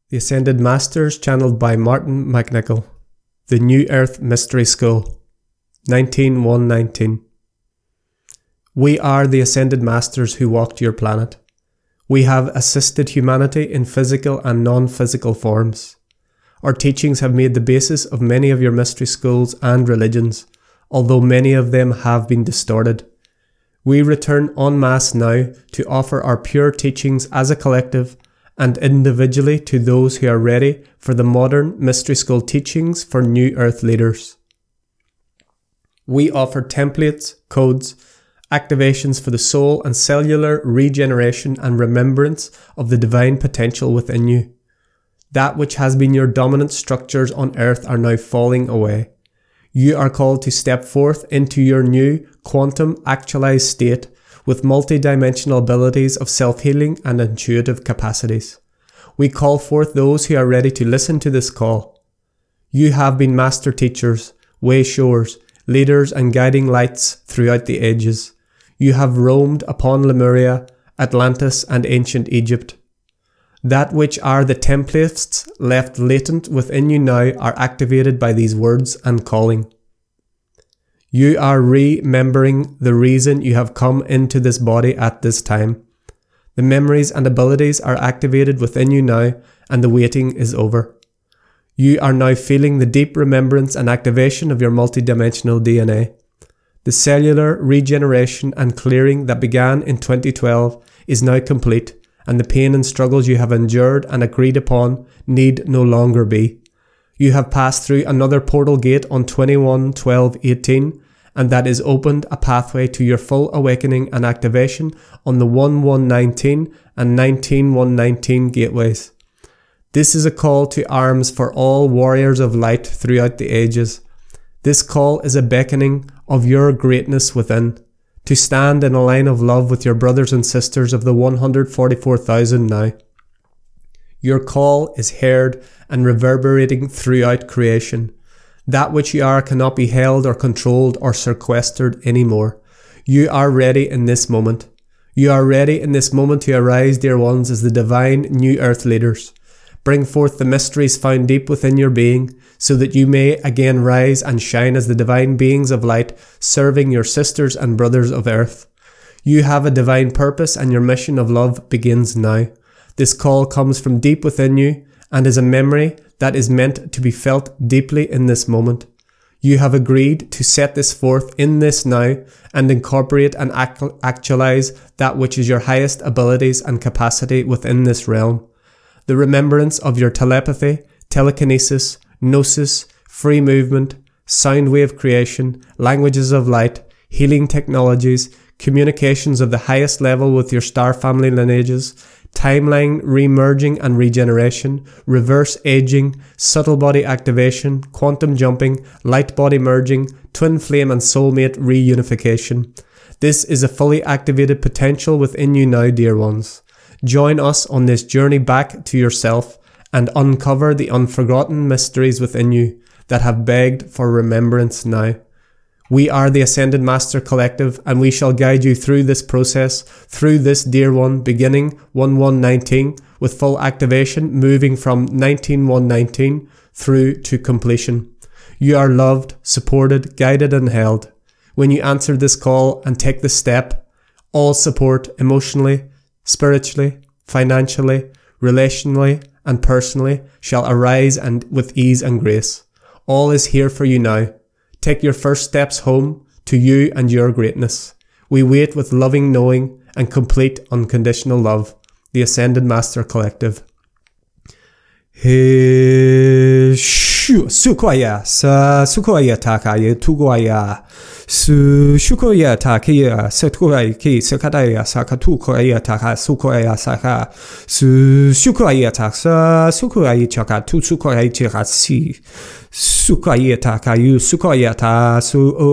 The Ascended Masters, channeled by Martin McNichol. The New Earth Mystery School, 19:1-19. We are the Ascended Masters who walked your planet. We have assisted humanity in physical and non-physical forms. Our teachings have made the basis of many of your mystery schools and religions, although many of them have been distorted. We return en masse now to offer our pure teachings as a collective and individually to those who are ready for the modern mystery school teachings for New Earth leaders. We offer templates, codes, activations for the soul and cellular regeneration and remembrance of the divine potential within you. That which has been your dominant structures on earth are now falling away. You are called to step forth into your new quantum actualized state with multi-dimensional abilities of self-healing and intuitive capacities. We call forth those who are ready to listen to this call. You have been master teachers, way showers, leaders and guiding lights throughout the ages. You have roamed upon Lemuria, Atlantis and ancient Egypt. That which are the templates left latent within you now are activated by these words and calling. You are remembering the reason you have come into this body at this time. The memories and abilities are activated within you now, and the waiting is over. You are now feeling the deep remembrance and activation of your multidimensional DNA. The cellular regeneration and clearing that began in 2012 is now complete, and the pain and struggles you have endured and agreed upon need no longer be. You have passed through another portal gate on 21/12/18, and that is opened a pathway to your full awakening and activation on the 1/1/19 and 19/1/19 gateways. This is a call to arms for all warriors of light throughout the ages. This call is a beckoning of your greatness within, to stand in a line of love with your brothers and sisters of the 144,000 now. Your call is heard and reverberating throughout creation. That which you are cannot be held or controlled or sequestered anymore. You are ready in this moment. You are ready in this moment to arise, dear ones, as the divine New Earth leaders. Bring forth the mysteries found deep within your being, so that you may again rise and shine as the divine beings of light, serving your sisters and brothers of earth. You have a divine purpose, and your mission of love begins now. This call comes from deep within you, and is a memory that is meant to be felt deeply in this moment. You have agreed to set this forth in this now and incorporate and actualize that which is your highest abilities and capacity within this realm. The remembrance of your telepathy, telekinesis, gnosis, free movement, sound wave creation, languages of light, healing technologies, communications of the highest level with your star family lineages, timeline remerging and regeneration, reverse aging, subtle body activation, quantum jumping, light body merging, twin flame and soulmate reunification. This is a fully activated potential within you now, dear ones. Join us on this journey back to yourself and uncover the unforgotten mysteries within you that have begged for remembrance now. We are the Ascended Master Collective, and we shall guide you through this process, through this dear one, beginning 1/1/19, with full activation, moving from 19/1/19 through to completion. You are loved, supported, guided and held. When you answer this call and take the step, all support emotionally, spiritually, financially, relationally and personally shall arise and with ease and grace. All is here for you now. Take your first steps home to you and your greatness. We wait with loving knowing and complete unconditional love. The Ascended Master Collective. Sukoya sa sukoya takaya tugoya sukoya takaya setuya ki sekataya sakatukoya taka sukoya saka sukoya taksa sukoya chaka tusukoya chakasi sukoya takayu sukoya ta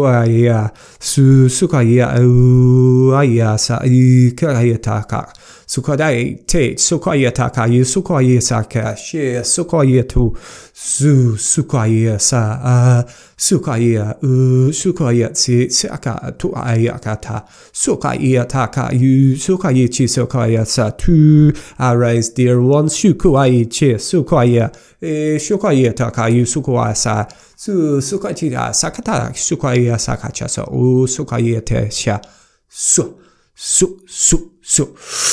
sukoya sukoya uaya sa ikaya taka Sukadai te sukaya takayu sukaya saka she sukaya tu sukaya sa sukaya sukaya si saka tu ayakata sukaya takayu sukaya chi sukaya sa tu arise dear one sukaya chi sukaya sukaya takayu sukaya sa sukaya sakata sukaya sakacha so sukaya te sha su